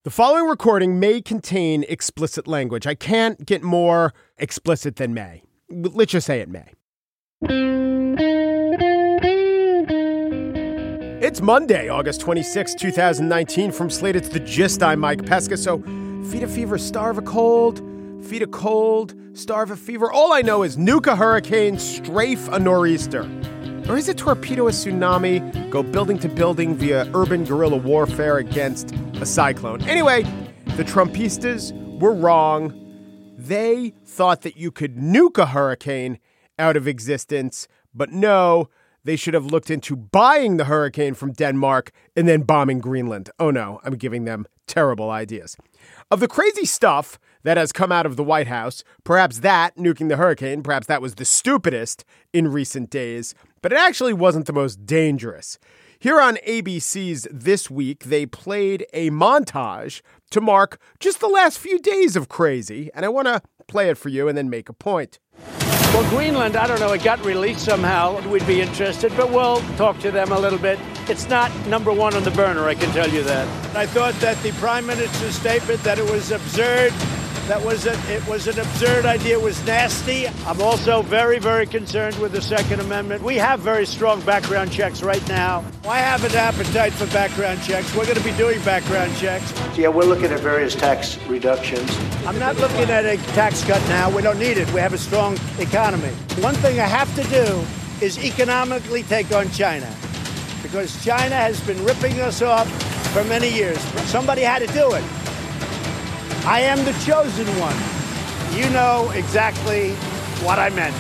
The following recording may contain explicit language. I can't get more explicit than may. Let's just say it may. It's Monday, August 26, 2019. From Slate, it's The Gist. I'm Mike Pesca. So, feed a fever, starve a cold. Feed a cold, starve a fever. All I know is nuke a hurricane, strafe a nor'easter. Or is it torpedo a tsunami, go building to building via urban guerrilla warfare against a cyclone? Anyway, the Trumpistas were wrong. They thought that you could nuke a hurricane out of existence, but no, they should have looked into buying the hurricane from Denmark and then bombing Greenland. Oh no, I'm giving them terrible ideas. Of the crazy stuff that has come out of the White House, perhaps that, nuking the hurricane, perhaps that was the stupidest in recent days, but it actually wasn't the most dangerous. Here on ABC's This Week, they played a montage to mark just the last few days of crazy, and I want to play it for you and then make a point. Well, Greenland, I don't know, it got released somehow. We'd be interested, but we'll talk to them a little bit. It's not number one on the burner, I can tell you that. I thought that the Prime Minister's statement that it was absurd, it was an absurd idea, it was nasty. I'm also very, very concerned with the Second Amendment. We have very strong background checks right now. I have an appetite for background checks. We're going to be doing background checks. Yeah, we're looking at various tax reductions. I'm not looking at a tax cut now. We don't need it. We have a strong economy. One thing I have to do is economically take on China, because China has been ripping us off for many years. Somebody had to do it. I am the chosen one. You know exactly what I meant.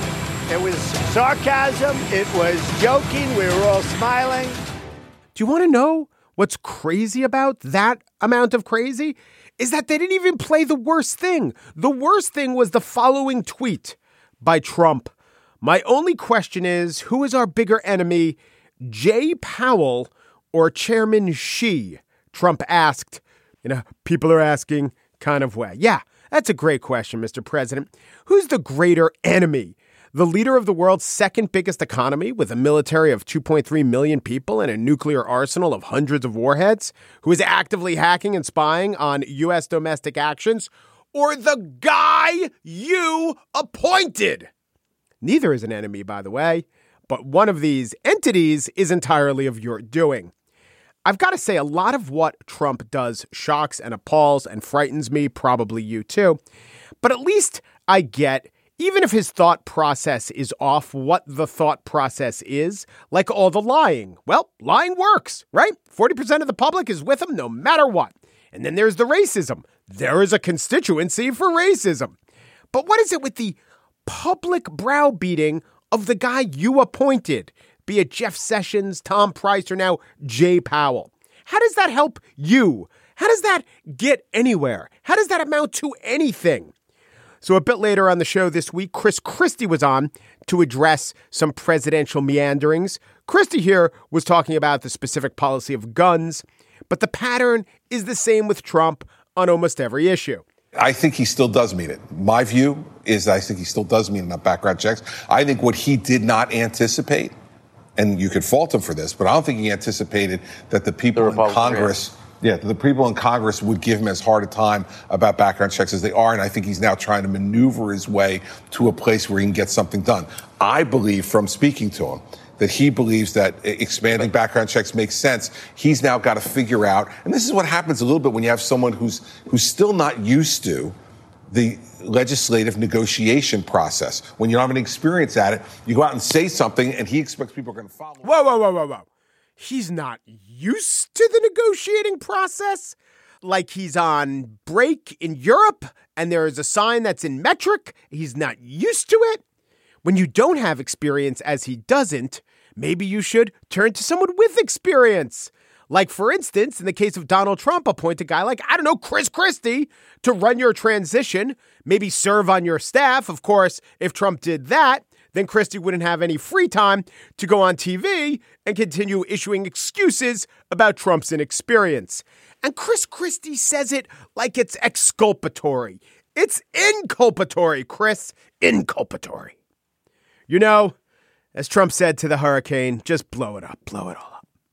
It was sarcasm. It was joking. We were all smiling. Do you want to know what's crazy about that amount of crazy? Is that they didn't even play the worst thing. The worst thing was the following tweet by Trump. My only question is, who is our bigger enemy, Jay Powell or Chairman Xi? Trump asked, people are asking kind of way. Yeah, that's a great question, Mr. President. Who's the greater enemy? The leader of the world's second biggest economy with a military of 2.3 million people and a nuclear arsenal of hundreds of warheads, who is actively hacking and spying on U.S. domestic actions, or the guy you appointed? Neither is an enemy, by the way, but one of these entities is entirely of your doing. I've got to say, a lot of what Trump does shocks and appalls and frightens me, probably you too. But at least I get, even if his thought process is off, what the thought process is, like all the lying. Well, lying works, right? 40% of the public is with him no matter what. And then there's the racism. There is a constituency for racism. But what is it with the public browbeating of the guy you appointed? Be it Jeff Sessions, Tom Price, or now Jay Powell. How does that help you? How does that get anywhere? How does that amount to anything? So a bit later on the show this week, Chris Christie was on to address some presidential meanderings. Christie here was talking about the specific policy of guns, but the pattern is the same with Trump on almost every issue. I think he still does mean it. My view is I think he still does mean enough background checks. I think what he did not anticipate, and you could fault him for this, but I don't think he anticipated that the people in Congress, the people in Congress would give him as hard a time about background checks as they are. And I think he's now trying to maneuver his way to a place where he can get something done. I believe from speaking to him that he believes that expanding background checks makes sense. He's now got to figure out, and this is what happens a little bit when you have someone who's still not used to the legislative negotiation process. When you don't have any experience at it, you go out and say something, and he expects people are going to follow. Whoa. He's not used to the negotiating process? Like he's on break in Europe, and there is a sign that's in metric. He's not used to it? When you don't have experience, as he doesn't, maybe you should turn to someone with experience. Like, for instance, in the case of Donald Trump, appoint a guy like, Chris Christie to run your transition, maybe serve on your staff. Of course, if Trump did that, then Christie wouldn't have any free time to go on TV and continue issuing excuses about Trump's inexperience. And Chris Christie says it like it's exculpatory. It's inculpatory, Chris. Inculpatory. As Trump said to the hurricane, just blow it up, blow it all up.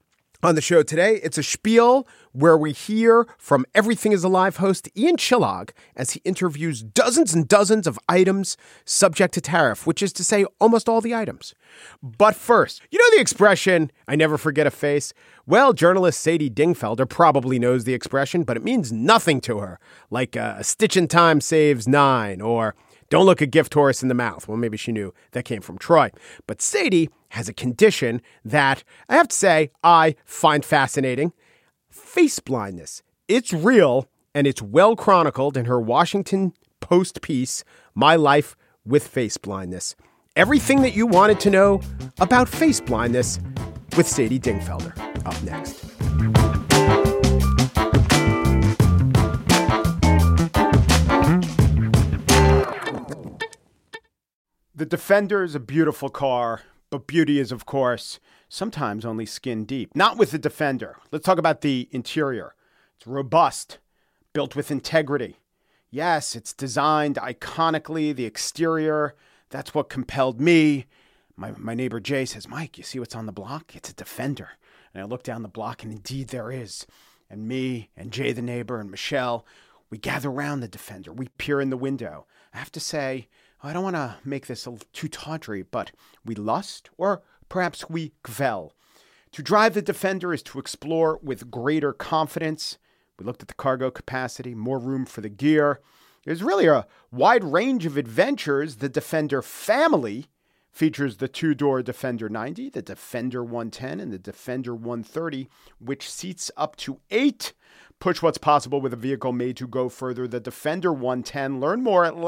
On the show today, it's a spiel where we hear from Everything is Alive host Ian Chillag as he interviews dozens and dozens of items subject to tariff, which is to say almost all the items. But first, you know the expression, I never forget a face? Well, journalist Sadie Dingfelder probably knows the expression, but it means nothing to her. Like a stitch in time saves 9, or don't look a gift horse in the mouth. Well, maybe she knew that came from Troy. But Sadie has a condition that I have to say I find fascinating. Face blindness. It's real, and it's well chronicled in her Washington Post piece, My Life with Face Blindness. Everything that you wanted to know about face blindness with Sadie Dingfelder. Up next. The Defender is a beautiful car, but beauty is, of course, sometimes only skin deep. Not with the Defender. Let's talk about the interior. It's robust, built with integrity. Yes, it's designed iconically. The exterior, that's what compelled me. My neighbor Jay says, Mike, you see what's on the block? It's a Defender. And I look down the block, and indeed there is. And me and Jay the neighbor and Michelle, we gather around the Defender. We peer in the window. I have to say, I don't want to make this too tawdry, but we lust, or perhaps we gvel. To drive the Defender is to explore with greater confidence. We looked at the cargo capacity, more room for the gear. There's really a wide range of adventures. The Defender family features the two-door Defender 90, the Defender 110, and the Defender 130, which seats up to 8. Push what's possible with a vehicle made to go further. The Defender 110. Learn more at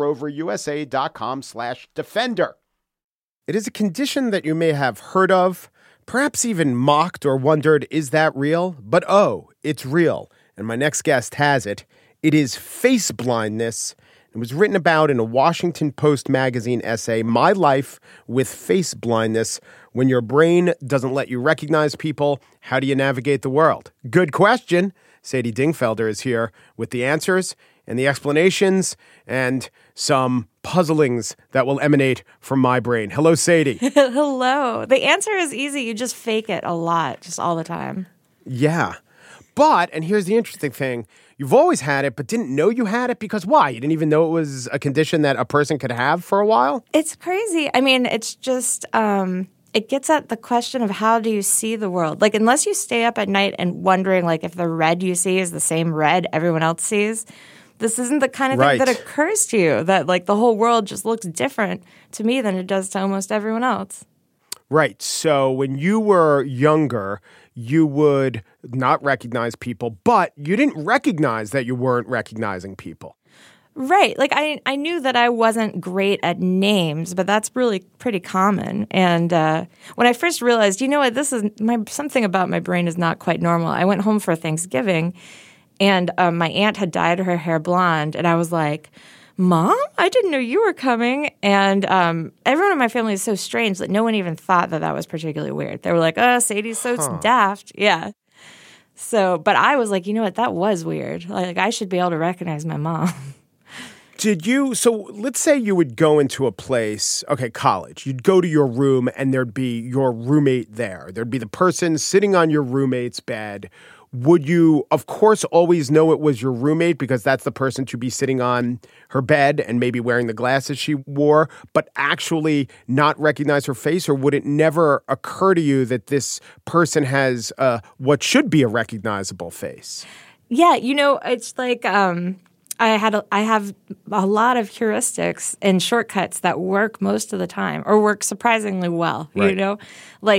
LandRoverUSA.com/Defender. It is a condition that you may have heard of, perhaps even mocked or wondered, is that real? But oh, it's real. And my next guest has it. It is face blindness. It was written about in a Washington Post magazine essay, My Life with Face Blindness. When your brain doesn't let you recognize people, how do you navigate the world? Good question. Sadie Dingfelder is here with the answers and the explanations and some puzzlings that will emanate from my brain. Hello, Sadie. Hello. The answer is easy. You just fake it a lot, just all the time. Yeah. But, and here's the interesting thing, you've always had it, but didn't know you had it because why? You didn't even know it was a condition that a person could have for a while? It's crazy. I mean, it's just, it gets at the question of how do you see the world? Like, unless you stay up at night and wondering, like, if the red you see is the same red everyone else sees, this isn't the kind of thing that occurs to you, that, like, the whole world just looks different to me than it does to almost everyone else. Right. So when you were younger, you would not recognize people, but you didn't recognize that you weren't recognizing people. Right. Like, I knew that I wasn't great at names, but that's really pretty common. And when I first realized, you know what, this is something about my brain is not quite normal. I went home for Thanksgiving, and my aunt had dyed her hair blonde, and I was like, Mom, I didn't know you were coming. And everyone in my family is so strange that no one even thought that was particularly weird. They were like, Sadie's so daft. Yeah. So, but I was like, you know what? That was weird. Like, I should be able to recognize my mom. So let's say you would go into a place, okay, college. You'd go to your room and there'd be your roommate there. There'd be the person sitting on your roommate's bed. Would you, of course, always know it was your roommate because that's the person to be sitting on her bed and maybe wearing the glasses she wore, but actually not recognize her face? Or would it never occur to you that this person has what should be a recognizable face? Yeah, you know, it's like I have a lot of heuristics and shortcuts that work most of the time or work surprisingly well, right. You know?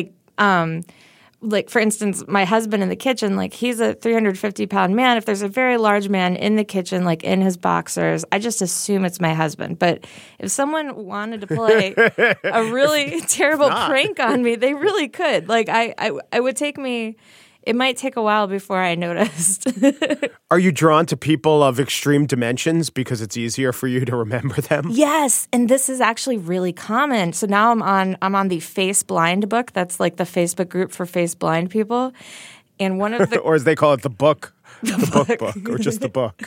Like, for instance, my husband in the kitchen, like, he's a 350-pound man. If there's a very large man in the kitchen, like, in his boxers, I just assume it's my husband. But if someone wanted to play a really terrible prank on me, they really could. Like, I would take me – it might take a while before I noticed. Are you drawn to people of extreme dimensions because it's easier for you to remember them? Yes, and this is actually really common. So now I'm on the Face Blind book. That's like the Facebook group for face blind people. And one of the or as they call it, the book. The book, or just the book.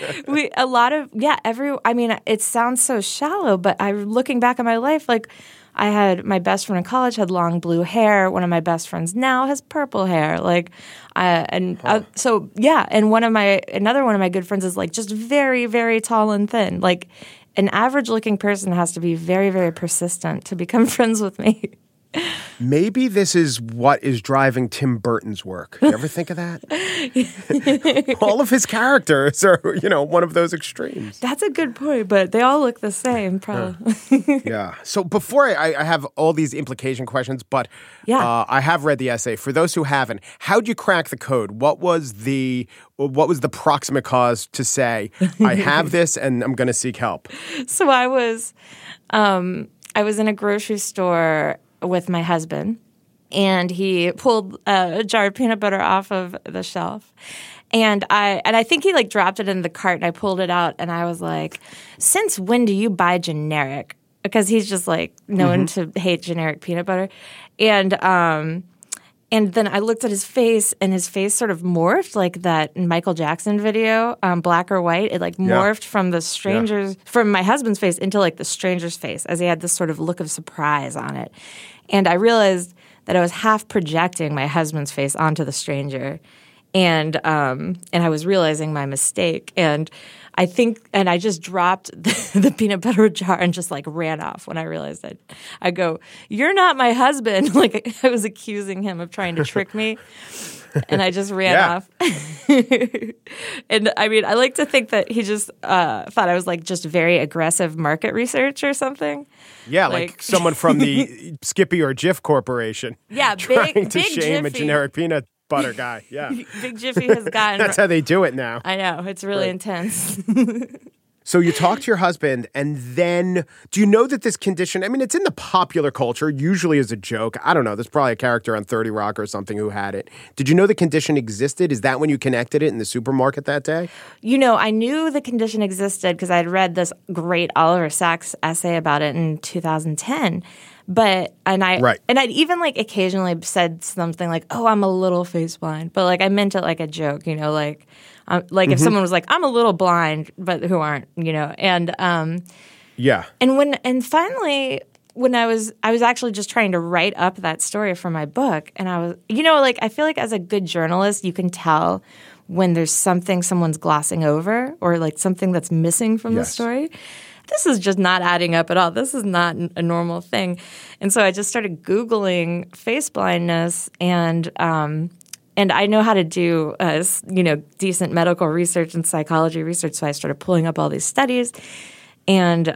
But it sounds so shallow, but looking back on my life, like, I had my best friend in college had long blue hair. One of my best friends now has purple hair. Like, and another one of my good friends is like just very, very tall and thin. Like, an average looking person has to be very, very persistent to become friends with me. Maybe this is what is driving Tim Burton's work. You ever think of that? All of his characters are, one of those extremes. That's a good point, but they all look the same, probably. Yeah. So before I have all these implication questions, but I have read the essay. For those who haven't, how'd you crack the code? What was the proximate cause to say, I have this and I'm going to seek help? So I was in a grocery store with my husband, and he pulled a jar of peanut butter off of the shelf. And I think he like dropped it in the cart, and I pulled it out, and I was like, "Since when do you buy generic?" Because he's just like known to hate generic peanut butter. And then I looked at his face, and his face sort of morphed like that Michael Jackson video, Black or White. It like morphed from from my husband's face into like the stranger's face, as he had this sort of look of surprise on it. And I realized that I was half projecting my husband's face onto the stranger. And I was realizing my mistake. And I just dropped the peanut butter jar and just like ran off when I realized it. I go, "You're not my husband." Like I was accusing him of trying to trick me. And I just ran off. And I mean, I like to think that he just thought I was like just very aggressive market research or something. Yeah, like someone from the Skippy or Jif Corporation. Yeah, trying to big shame Jiffy. a generic peanut butter guy. Yeah. Big Jiffy has gotten... That's how they do it now. I know. It's really intense. So you talk to your husband, and then do you know that this condition, I mean, it's in the popular culture, usually as a joke. I don't know. There's probably a character on 30 Rock or something who had it. Did you know the condition existed? Is that when you connected it in the supermarket that day? I knew the condition existed because I'd read this great Oliver Sacks essay about it in 2010. I'd even like occasionally said something like, "Oh, I'm a little face blind," but like I meant it like a joke, if someone was like, "I'm a little blind," but who aren't, and And finally, when I was actually just trying to write up that story for my book, and I was, I feel like as a good journalist, you can tell when there's something someone's glossing over or like something that's missing from the story. This is just not adding up at all. This is not a normal thing. And so I just started Googling face blindness, and I know how to do, decent medical research and psychology research. So I started pulling up all these studies, and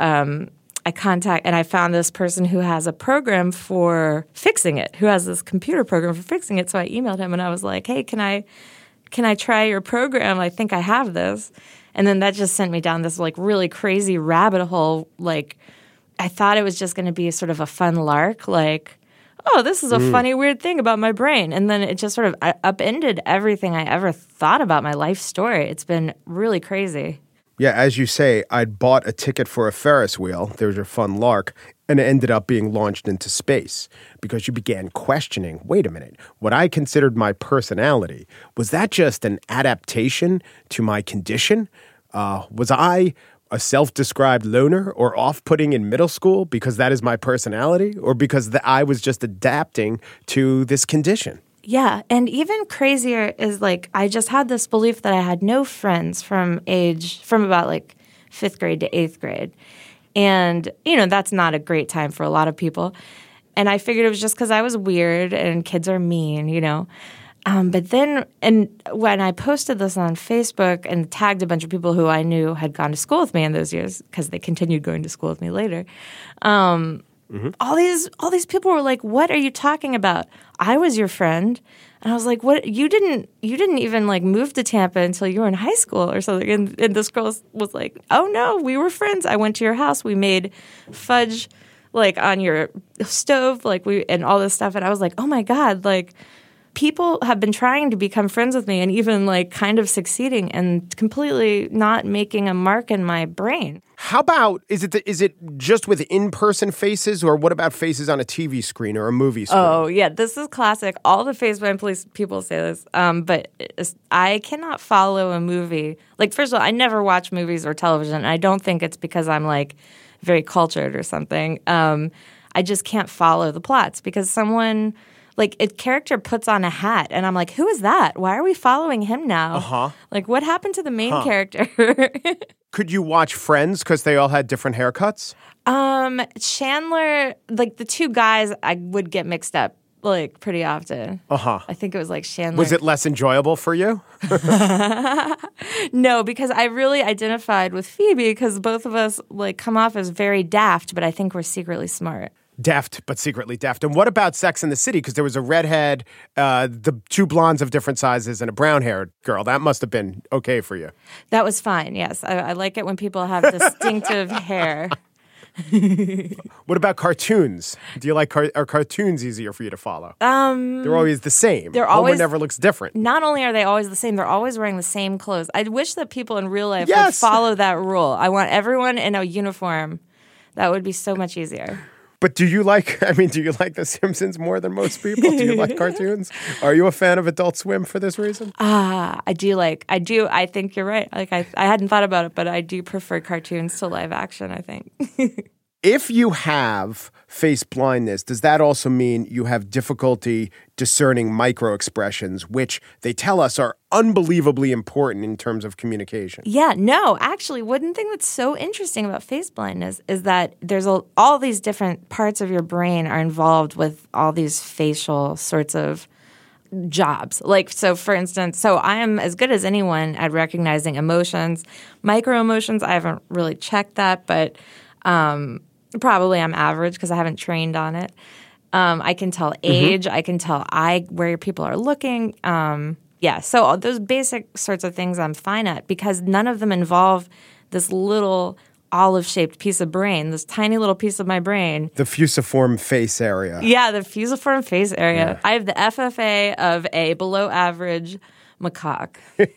I found this person who has a program for fixing it, who has this computer program for fixing it. So I emailed him, and I was like, "Hey, can I try your program? I think I have this." And then that just sent me down this like really crazy rabbit hole. Like I thought it was just going to be sort of a fun lark, like, "Oh, this is a funny, weird thing about my brain." And then it just sort of upended everything I ever thought about my life story. It's been really crazy. Yeah, as you say, I'd bought a ticket for a Ferris wheel. There's your fun lark. And it ended up being launched into space because you began questioning, wait a minute, what I considered my personality, was that just an adaptation to my condition? Was I a self-described loner or off-putting in middle school because that is my personality, or because I was just adapting to this condition? Yeah, and even crazier is like I just had this belief that I had no friends from about like 5th grade to 8th grade. And, that's not a great time for a lot of people. And I figured it was just because I was weird and kids are mean, But then, and when I posted this on Facebook and tagged a bunch of people who I knew had gone to school with me in those years, because they continued going to school with me later, all these people were like, "What are you talking about? I was your friend." And I was like, "What? You didn't even like move to Tampa until you were in high school or something." And this girl was like, "Oh no, we were friends. I went to your house. We made fudge like on your stove, and all this stuff." And I was like, "Oh my God, like people have been trying to become friends with me and even like kind of succeeding and completely not making a mark in my brain." How about, is it just with in-person faces, or what about faces on a TV screen or a movie screen? Oh, yeah, this is classic. All the face blind people say this, but I cannot follow a movie. Like, first of all, I never watch movies or television, and I don't think it's because I'm like very cultured or something. I just can't follow the plots because someone, like, a character puts on a hat and I'm like, who is that? Why are we following him now? Uh-huh. Like, what happened to the main character? Could you watch Friends because they all had different haircuts? Chandler, like the two guys, I would get mixed up like pretty often. Uh-huh. I think it was like Chandler. Was it less enjoyable for you? No, because I really identified with Phoebe because both of us like come off as very daft, but I think we're secretly smart. Deft, but secretly deft. And what about Sex and the City? Because there was a redhead, the two blondes of different sizes, and a brown-haired girl. That must have been okay for you. That was fine, yes. I like it when people have distinctive hair. What about cartoons? Do you like are cartoons easier for you to follow? They're always the same. Homer never looks different. Not only are they always the same, they're always wearing the same clothes. I wish that people in real life would follow that rule. I want everyone in a uniform. That would be so much easier. But do you like The Simpsons more than most people? Do you like cartoons? Are you a fan of Adult Swim for this reason? I do. I think you're right. Like I hadn't thought about it, but I do prefer cartoons to live action, I think. If you have face blindness, does that also mean you have difficulty discerning micro expressions, which they tell us are unbelievably important in terms of communication? Yeah, no, actually, one thing that's so interesting about face blindness is that there's all these different parts of your brain are involved with all these facial sorts of jobs. Like, so for instance, I am as good as anyone at recognizing emotions. Micro emotions, I haven't really checked that, but probably I'm average because I haven't trained on it. I can tell age. I can tell where people are looking. So those basic sorts of things I'm fine at because none of them involve this little olive-shaped piece of brain, this tiny little piece of my brain. The fusiform face area. Yeah, the fusiform face area. Yeah. I have the FFA of a below-average macaque.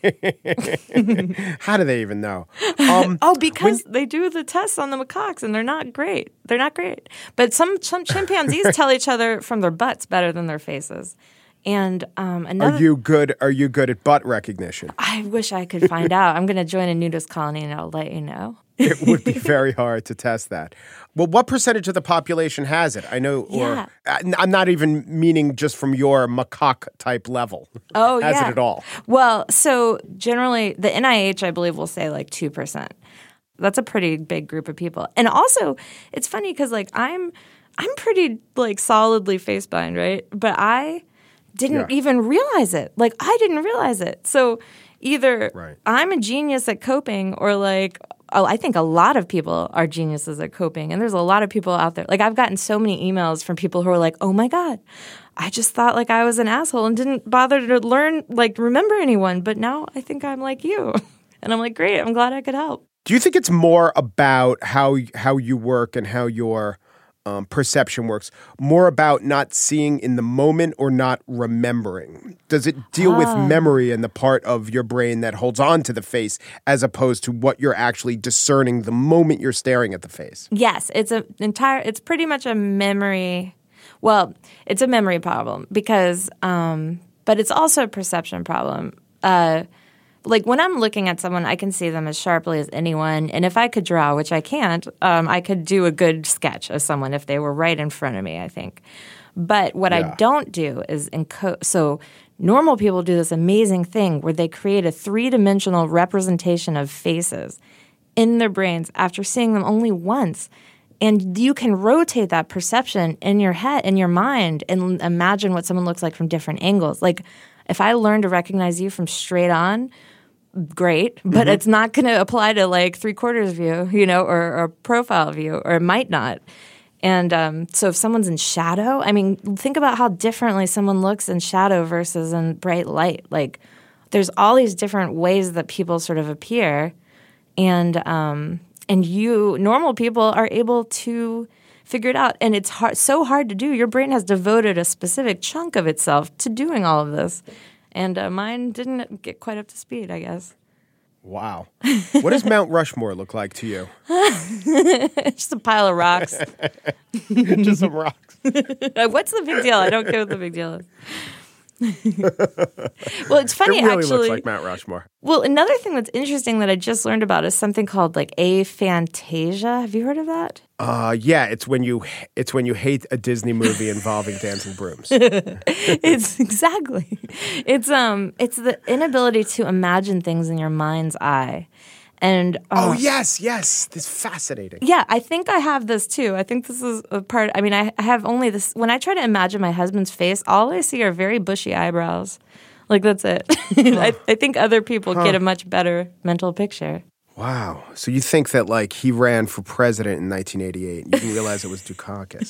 How do they even know? Because they do the tests on the macaques and they're not great. They're not great. But some chimpanzees tell each other from their butts better than their faces. And Are you good at butt recognition? I wish I could find out. I'm going to join a nudist colony and I'll let you know. It would be very hard to test that. Well, what percentage of the population has it? I know, or I'm not even meaning just from your macaque type level. Oh, has it at all? Well, so generally the NIH, I believe, will say like 2%. That's a pretty big group of people. And also, it's funny because like I'm pretty like solidly face blind, right? But I didn't even realize it. Like I didn't realize it. So either I'm a genius at coping or like I think a lot of people are geniuses at coping. And there's a lot of people out there. Like I've gotten so many emails from people who are like, oh my God, I just thought like I was an asshole and didn't bother to learn, like remember anyone. But now I think I'm like you. And I'm like, great, I'm glad I could help. Do you think it's more about how you work and how your perception works, more about not seeing in the moment or not remembering? Does it deal with memory and the part of your brain that holds on to the face as opposed to what you're actually discerning the moment you're staring at the face? Yes, it's pretty much a memory. Well, it's a memory problem because, but it's also a perception problem. Like when I'm looking at someone, I can see them as sharply as anyone. And if I could draw, which I can't, I could do a good sketch of someone if they were right in front of me, I think. But what I don't do is encode. So normal people do this amazing thing where they create a three-dimensional representation of faces in their brains after seeing them only once. And you can rotate that perception in your head, in your mind, and imagine what someone looks like from different angles. Like if I learn to recognize you from straight on, great, but it's not going to apply to like 3/4 view, or profile view, or it might not. And so if someone's in shadow, I mean, think about how differently someone looks in shadow versus in bright light. Like there's all these different ways that people sort of appear, and you normal people are able to figure it out. And it's so hard to do. Your brain has devoted a specific chunk of itself to doing all of this. And mine didn't get quite up to speed, I guess. Wow. What does Mount Rushmore look like to you? Just a pile of rocks. Just some rocks. What's the big deal? I don't care what the big deal is. Well, it's funny, It really actually. looks like Mount Rushmore. Well, another thing that's interesting that I just learned about is something called like aphantasia. Have you heard of that? Yeah, it's when you hate a Disney movie involving dancing brooms. It's exactly. It's the inability to imagine things in your mind's eye. And Oh, yes. This is fascinating. yeah, I think I have this too. I think this is a part. I mean, I have only this. When I try to imagine my husband's face, all I see are very bushy eyebrows. Like, that's it. I think other people get a much better mental picture. Wow. So you think that, like, he ran for president in 1988 and you didn't realize it was Dukakis.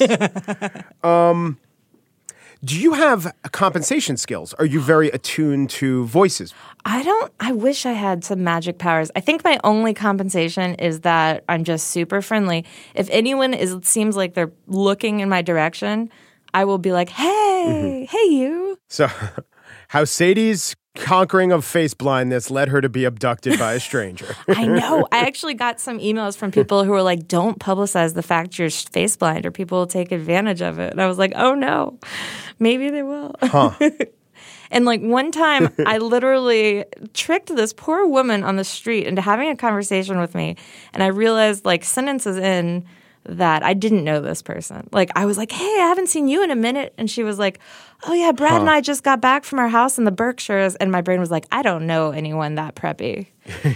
Do you have compensation skills? Are you very attuned to voices? I wish I had some magic powers. I think my only compensation is that I'm just super friendly. If anyone seems like they're looking in my direction, I will be like, hey, hey, you. So how Sadie's conquering of face blindness led her to be abducted by a stranger. I know. I actually got some emails from people who were like, don't publicize the fact you're face blind or people will take advantage of it. And I was like, oh no, maybe they will. Huh. And like one time I literally tricked this poor woman on the street into having a conversation with me. And I realized like sentences in that I didn't know this person. Like I was like, hey, I haven't seen you in a minute. And she was like, oh yeah, Brad and I just got back from our house in the Berkshires. And my brain was like, I don't know anyone that preppy.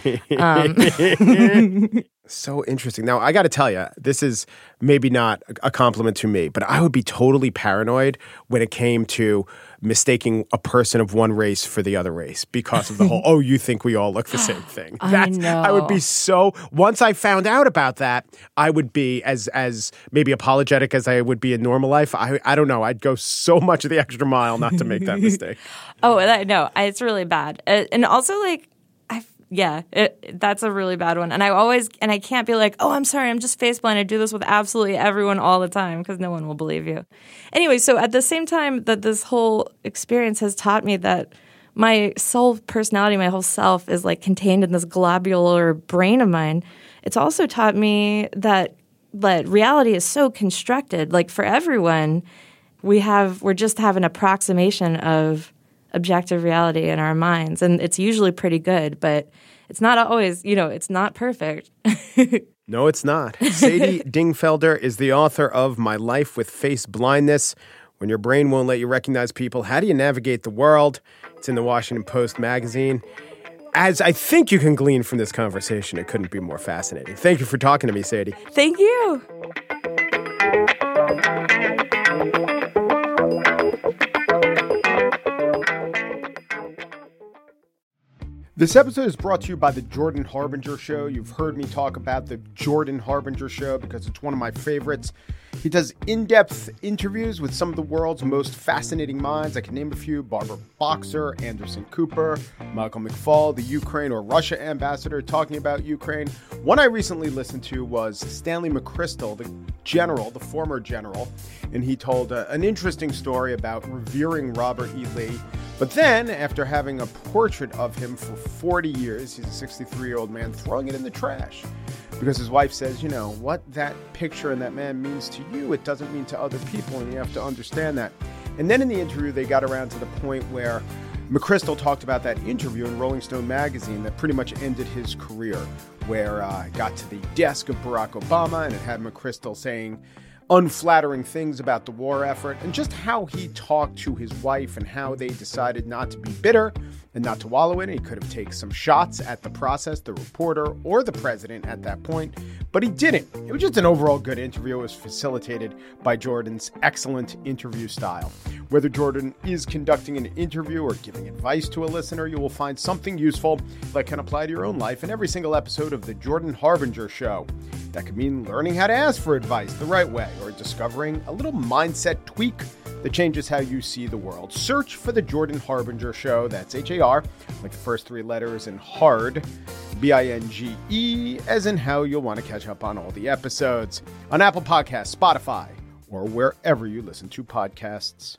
So interesting. Now, I got to tell you, this is maybe not a compliment to me, but I would be totally paranoid when it came to mistaking a person of one race for the other race because of the whole, oh, you think we all look the same thing. I know. I would be so, once I found out about that, I would be as maybe apologetic as I would be in normal life. I don't know. I'd go so much of the extra mile not to make that mistake. No, it's really bad. And also like, that's a really bad one. And I can't be like, oh, I'm sorry, I'm just face blind. I do this with absolutely everyone all the time because no one will believe you. Anyway, so at the same time that this whole experience has taught me that my soul personality, my whole self is like contained in this globular brain of mine, it's also taught me that reality is so constructed. Like for everyone, we're just have an approximation of objective reality in our minds. And it's usually pretty good, but it's not always, it's not perfect. No, it's not. Sadie Dingfelder is the author of My Life with Face Blindness. When your brain won't let you recognize people, how do you navigate the world? It's in the Washington Post magazine. As I think you can glean from this conversation, it couldn't be more fascinating. Thank you for talking to me, Sadie. Thank you. This episode is brought to you by the Jordan Harbinger Show. You've heard me talk about the Jordan Harbinger Show because it's one of my favorites. He does in-depth interviews with some of the world's most fascinating minds. I can name a few: Barbara Boxer, Anderson Cooper, Michael McFaul, the Ukraine or Russia ambassador talking about Ukraine. One I recently listened to was Stanley McChrystal, the former general, and he told an interesting story about revering Robert E. Lee. But then, after having a portrait of him for 40 years, he's a 63-year-old man, throwing it in the trash. Because his wife says, what that picture and that man means to you, it doesn't mean to other people, and you have to understand that. And then in the interview, they got around to the point where McChrystal talked about that interview in Rolling Stone magazine that pretty much ended his career, where it got to the desk of Barack Obama, and it had McChrystal saying unflattering things about the war effort, and just how he talked to his wife and how they decided not to be bitter and not to wallow in it. He could have taken some shots at the process, the reporter, or the president at that point, but he didn't. It was just an overall good interview. It was facilitated by Jordan's excellent interview style. Whether Jordan is conducting an interview or giving advice to a listener, you will find something useful that can apply to your own life in every single episode of The Jordan Harbinger Show. That could mean learning how to ask for advice the right way, or discovering a little mindset tweak that changes how you see the world. Search for The Jordan Harbinger Show. That's H-A-R, like the first three letters, and hard, B-I-N-G-E, as in how you'll want to catch up on all the episodes on Apple Podcasts, Spotify, or wherever you listen to podcasts.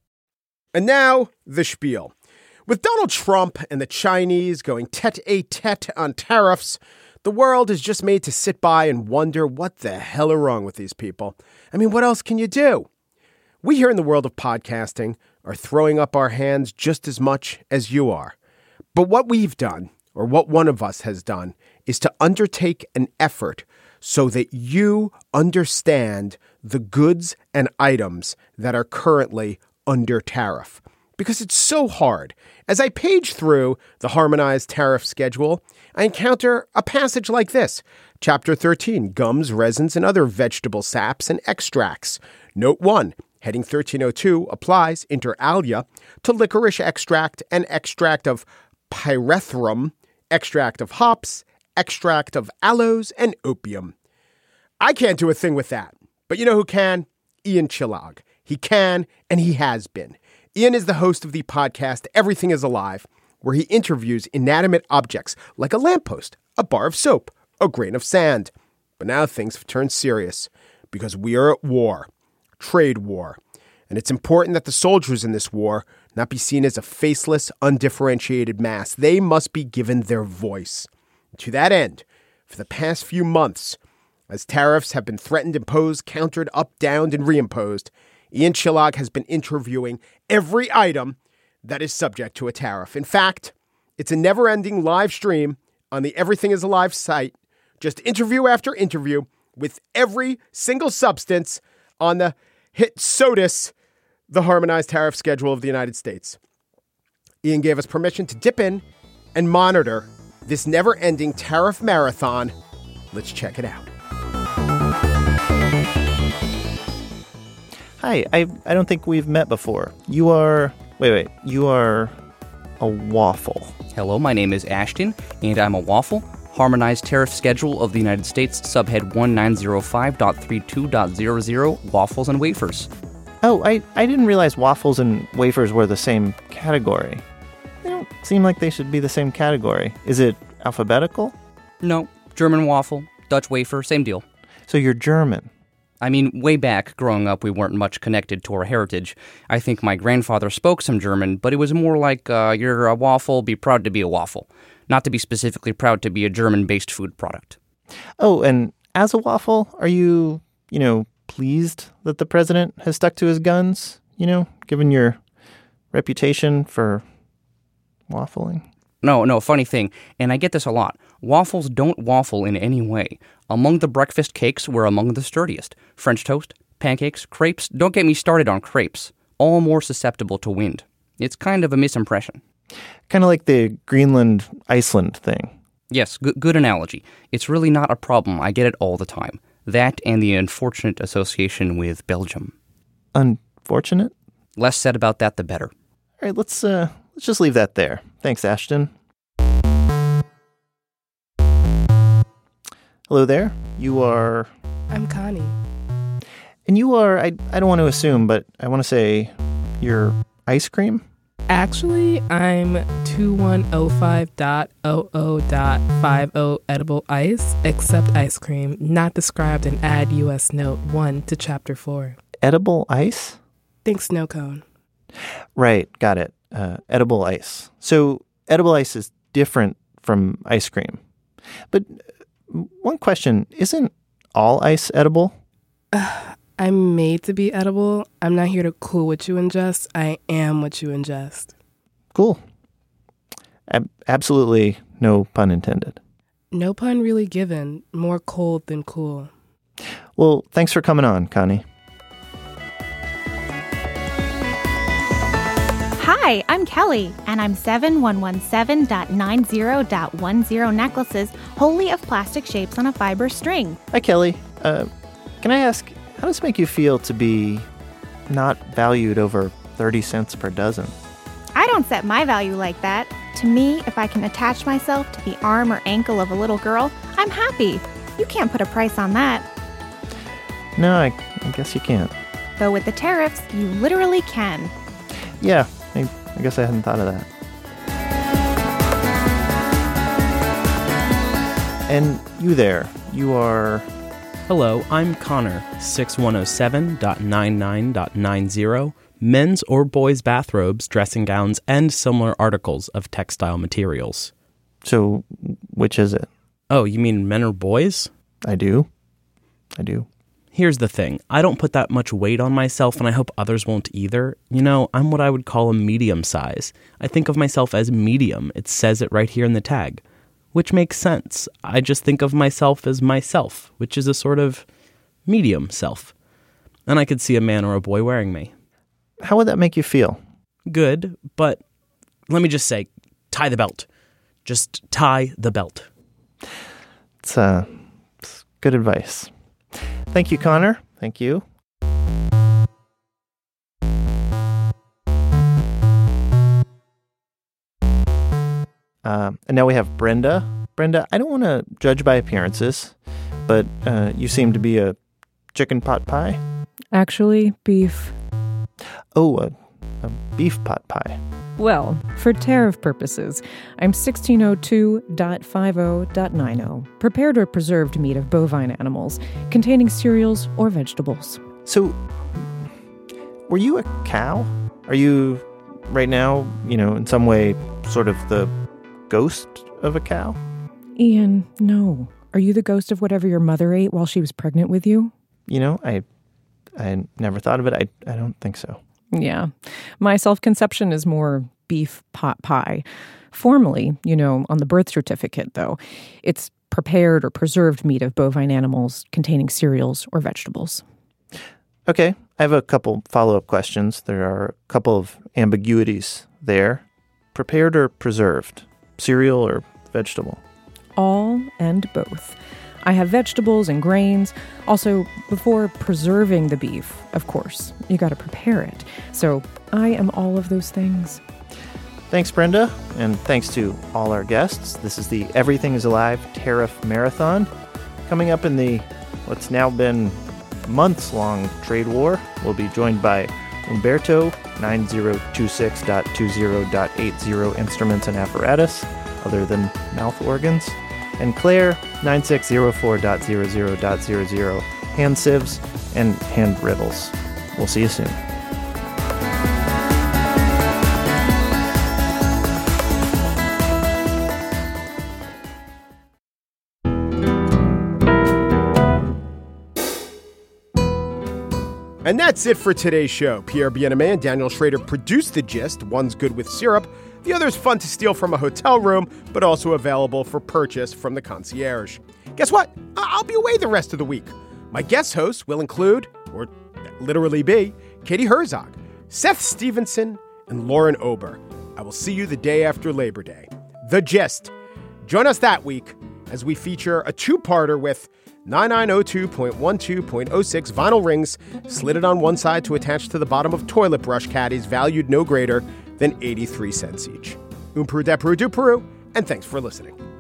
And now, the spiel. With Donald Trump and the Chinese going tete-a-tete on tariffs, the world is just made to sit by and wonder what the hell are wrong with these people. I mean, what else can you do? We here in the world of podcasting are throwing up our hands just as much as you are. But what we've done, or what one of us has done, is to undertake an effort so that you understand the goods and items that are currently under tariff. Because it's so hard. As I page through the harmonized tariff schedule, I encounter a passage like this. Chapter 13, Gums, Resins, and Other Vegetable Saps and Extracts. Note 1, Heading 1302 applies, inter alia, to licorice extract and extract of pyrethrum, extract of hops, extract of aloes, and opium. I can't do a thing with that. But you know who can? Ian Chillag. He can, and he has been. Ian is the host of the podcast Everything is Alive, where he interviews inanimate objects like a lamppost, a bar of soap, a grain of sand. But now things have turned serious because we are at war, trade war. And it's important that the soldiers in this war not be seen as a faceless, undifferentiated mass. They must be given their voice. To that end, for the past few months, as tariffs have been threatened, imposed, countered, up, downed, and reimposed, Ian Chillag has been interviewing every item that is subject to a tariff. In fact, it's a never-ending live stream on the Everything is Alive site, just interview after interview with every single substance on the hit SOTUS, the Harmonized Tariff Schedule of the United States. Ian gave us permission to dip in and monitor this never-ending tariff marathon. Let's check it out. Hi, I don't think we've met before. You are... Wait. You are a waffle. Hello, my name is Ashton, and I'm a waffle. Harmonized Tariff Schedule of the United States, subhead 1905.32.00, waffles and wafers. Oh, I didn't realize waffles and wafers were the same category. They don't seem like they should be the same category. Is it alphabetical? No, German waffle, Dutch wafer, same deal. So you're German. I mean, way back, growing up, we weren't much connected to our heritage. I think my grandfather spoke some German, but it was more like, you're a waffle, be proud to be a waffle. Not to be specifically proud to be a German-based food product. Oh, and as a waffle, are you, pleased that the president has stuck to his guns? Given your reputation for waffling? No, funny thing, and I get this a lot. Waffles don't waffle in any way. Among the breakfast cakes, we're among the sturdiest. French toast, pancakes, crepes, don't get me started on crepes. All more susceptible to wind. It's kind of a misimpression. Kind of like the Greenland-Iceland thing. Yes, good analogy. It's really not a problem. I get it all the time. That and the unfortunate association with Belgium. Unfortunate? Less said about that, the better. All right, let's just leave that there. Thanks, Ashton. Hello there. You are... I'm Connie. And you are, I don't want to assume, but I want to say you're ice cream? Actually, I'm 2105.00.50 edible ice, except ice cream, not described in Add U.S. Note 1 to Chapter 4. Edible ice? Think snow cone. Right, got it. Edible ice. So edible ice is different from ice cream. But one question, isn't all ice edible? I'm made to be edible. I'm not here to cool what you ingest. I am what you ingest. Cool. Absolutely no pun intended. No pun really given. More cold than cool. Well, thanks for coming on, Connie. Hi, I'm Kelly, and I'm 7117.90.10 necklaces, wholly of plastic shapes on a fiber string. Hi, Kelly. Can I ask, how does it make you feel to be not valued over 30 cents per dozen? I don't set my value like that. To me, if I can attach myself to the arm or ankle of a little girl, I'm happy. You can't put a price on that. No, I guess you can't. Though with the tariffs, you literally can. Yeah, I guess I hadn't thought of that. And you there, you are... Hello, I'm Connor, 6107.99.90, men's or boys' bathrobes, dressing gowns, and similar articles of textile materials. So, which is it? Oh, you mean men or boys? I do. Here's the thing. I don't put that much weight on myself, and I hope others won't either. You know, I'm what I would call a medium size. I think of myself as medium. It says it right here in the tag, which makes sense. I just think of myself as myself, which is a sort of medium self. And I could see a man or a boy wearing me. How would that make you feel? Good, but let me just say, tie the belt. Just tie the belt. It's good advice. Thank you, Connor. Thank you. And now we have Brenda. Brenda, I don't want to judge by appearances, but you seem to be a chicken pot pie. Actually, beef. Oh, a beef pot pie. Well, for tariff purposes, I'm 1602.50.90, prepared or preserved meat of bovine animals, containing cereals or vegetables. So, were you a cow? Are you, right now, in some way, sort of the ghost of a cow? Ian, no. Are you the ghost of whatever your mother ate while she was pregnant with you? I never thought of it. I don't think so. Yeah. My self-conception is more beef pot pie. Formally, on the birth certificate, though, it's prepared or preserved meat of bovine animals containing cereals or vegetables. Okay. I have a couple follow-up questions. There are a couple of ambiguities there. Prepared or preserved? Cereal or vegetable? All and both. I have vegetables and grains. Also, before preserving the beef, of course, you got to prepare it. So I am all of those things. Thanks, Brenda, and thanks to all our guests. This is the Everything is Alive Tariff Marathon. Coming up in the what's now been months-long trade war, we'll be joined by Umberto, 9026.20.80 instruments and apparatus, other than mouth organs, and Claire, 9604.00.00 hand sieves and hand riddles. We'll see you soon. And that's it for today's show. Pierre Bienaimé and Daniel Schrader produced The Gist. One's good with syrup. The other's fun to steal from a hotel room, but also available for purchase from the concierge. Guess what? I'll be away the rest of the week. My guest hosts will include, or literally be, Katie Herzog, Seth Stevenson, and Lauren Ober. I will see you the day after Labor Day. The Gist. Join us that week as we feature a two-parter with 9902.12.06 vinyl rings slitted on one side to attach to the bottom of toilet brush caddies valued no greater than 83 cents each. Peru de Peru du Peru, and thanks for listening.